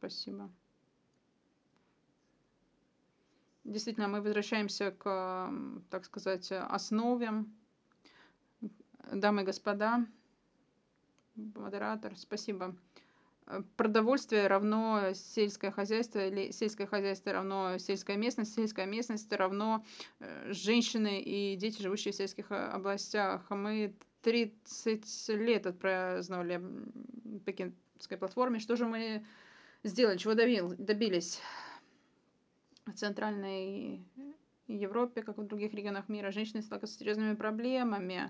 Спасибо. Действительно, мы возвращаемся к, так сказать, основе. Дамы и господа, модератор, спасибо. Продовольствие равно сельское хозяйство, или сельское хозяйство равно сельская местность равно женщины и дети, живущие в сельских областях. Мы 30 лет отпраздновали Пекинской платформе. Что же мы сделали, чего добились? В Центральной Европе, как и в других регионах мира, женщины сталкиваются с серьезными проблемами.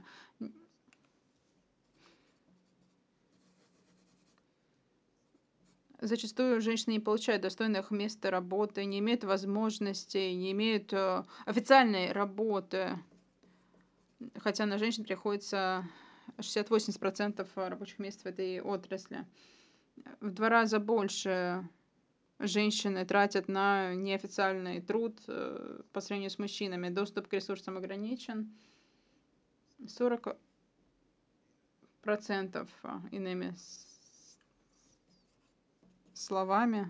Зачастую женщины не получают достойных мест работы, не имеют возможностей, не имеют официальной работы, хотя на женщин приходится 60-80% рабочих мест в этой отрасли. В 2 раза больше женщины тратят на неофициальный труд по сравнению с мужчинами. Доступ к ресурсам ограничен. 40% иными словами.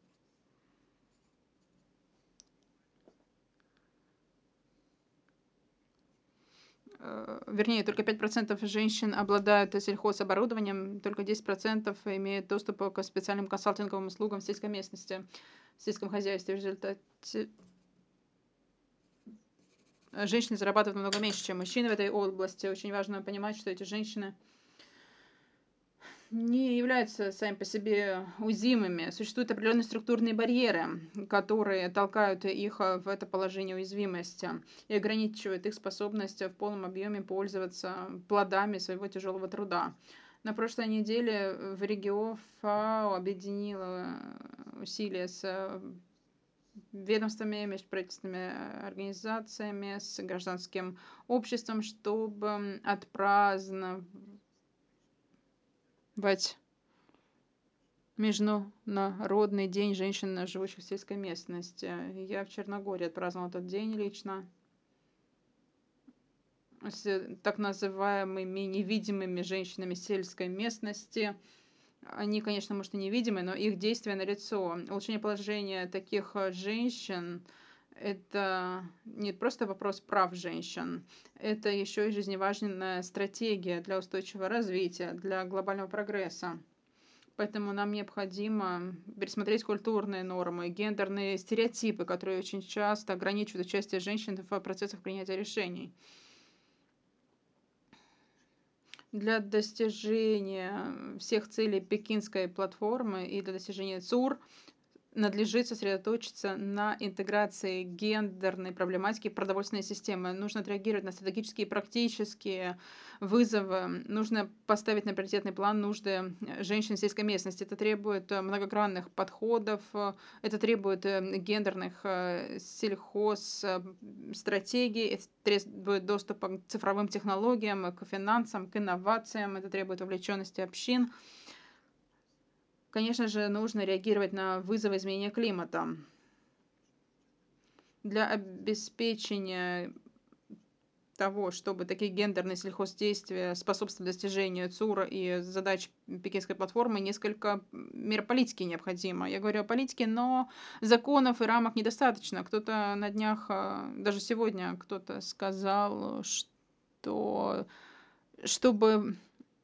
Вернее, только 5% женщин обладают сельхозоборудованием, только 10% имеют доступ к специальным консалтинговым услугам в сельской местности, в сельском хозяйстве. В результате женщины зарабатывают намного меньше, чем мужчины в этой области. Очень важно понимать, что эти женщины не являются сами по себе уязвимыми. Существуют определенные структурные барьеры, которые толкают их в это положение уязвимости и ограничивают их способность в полном объеме пользоваться плодами своего тяжелого труда. На прошлой неделе в Риге ФАО объединила усилия с ведомствами, межправительственными организациями, с гражданским обществом, чтобы отпраздновать Международный день женщин, живущих в сельской местности. Я в Черногории отпраздновала этот день лично с так называемыми невидимыми женщинами сельской местности. Они, конечно, может, и невидимы, но их действия налицо. Улучшение положения таких женщин — это не просто вопрос прав женщин, это еще и жизневажная стратегия для устойчивого развития, для глобального прогресса. Поэтому нам необходимо пересмотреть культурные нормы, гендерные стереотипы, которые очень часто ограничивают участие женщин в процессах принятия решений. Для достижения всех целей Пекинской платформы и для достижения ЦУР надлежит сосредоточиться на интеграции гендерной проблематики в продовольственной системы. Нужно отреагировать на стратегические и практические вызовы. Нужно поставить на приоритетный план нужды женщин в сельской местности. Это требует многогранных подходов, это требует гендерных сельхозстратегий, это требует доступа к цифровым технологиям, к финансам, к инновациям, это требует вовлеченности общин. Конечно же, нужно реагировать на вызовы изменения климата. Для обеспечения того, чтобы такие гендерные сельхоздействия способствовали достижению ЦУРа и задач Пекинской платформы, несколько мер политики необходимо. Я говорю о политике, но законов и рамок недостаточно. Кто-то на днях, даже сегодня кто-то сказал, что чтобы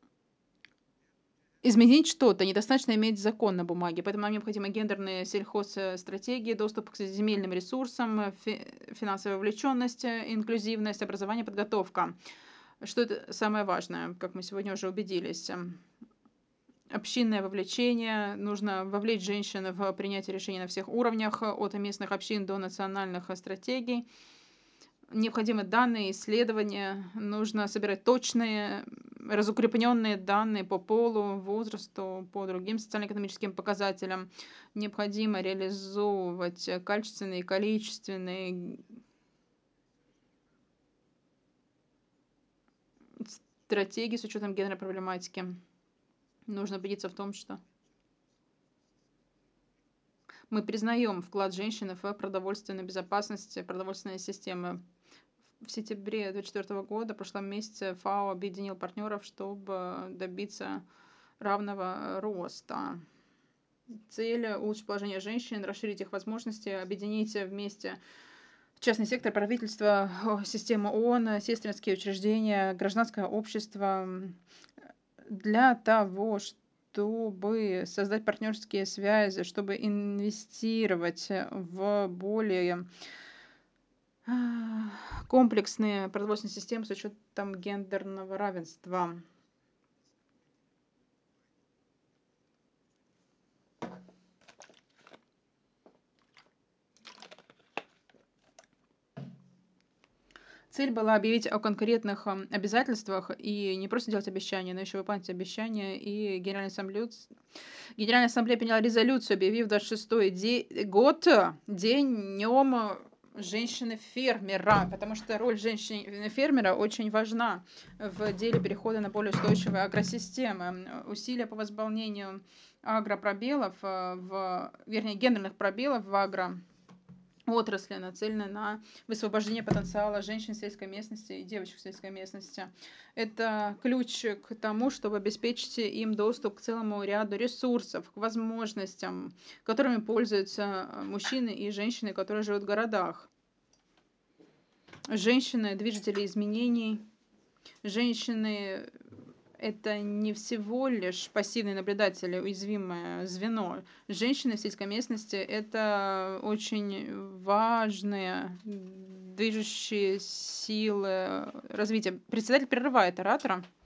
изменить что-то, недостаточно иметь закон на бумаге, поэтому нам необходимы гендерные сельхозстратегии, доступ к земельным ресурсам, финансовая вовлеченность, инклюзивность, образование, подготовка. Что это самое важное, как мы сегодня уже убедились. Общинное вовлечение. Нужно вовлечь женщин в принятие решений на всех уровнях, от местных общин до национальных стратегий. Необходимы данные, исследования, нужно собирать точные, разукрепленные данные по полу, возрасту, по другим социально-экономическим показателям. Необходимо реализовывать качественные и количественные стратегии с учетом гендерной проблематики. Нужно убедиться в том, что мы признаем вклад женщины в продовольственную безопасность продовольственной системы. В сентябре 2024 года, в прошлом месяце, ФАО объединил партнеров, чтобы добиться равного роста. Цель улучшить положение женщин, расширить их возможности, объединить вместе частный сектор, правительство, система ООН, сестринские учреждения, гражданское общество для того, чтобы создать партнерские связи, чтобы инвестировать в более комплексные продовольственные системы с учетом гендерного равенства. Цель была объявить о конкретных обязательствах и не просто делать обещания, но еще выполнять обещания. И Генеральная ассамблея приняла резолюцию, объявив 26-й год днем женщины-фермера, потому что роль женщины-фермера очень важна в деле перехода на более устойчивые агросистемы. Усилия по восполнению агропробелов, вернее, гендерных пробелов в отрасли, нацелены на высвобождение потенциала женщин в сельской местности и девочек в сельской местности. Это ключ к тому, чтобы обеспечить им доступ к целому ряду ресурсов, к возможностям, которыми пользуются мужчины и женщины, которые живут в городах. Женщины — движители изменений. Женщины — это не всего лишь пассивные наблюдатели, уязвимое звено. Женщины в сельской местности — это очень важные движущие силы развития. Председатель прерывает оратора.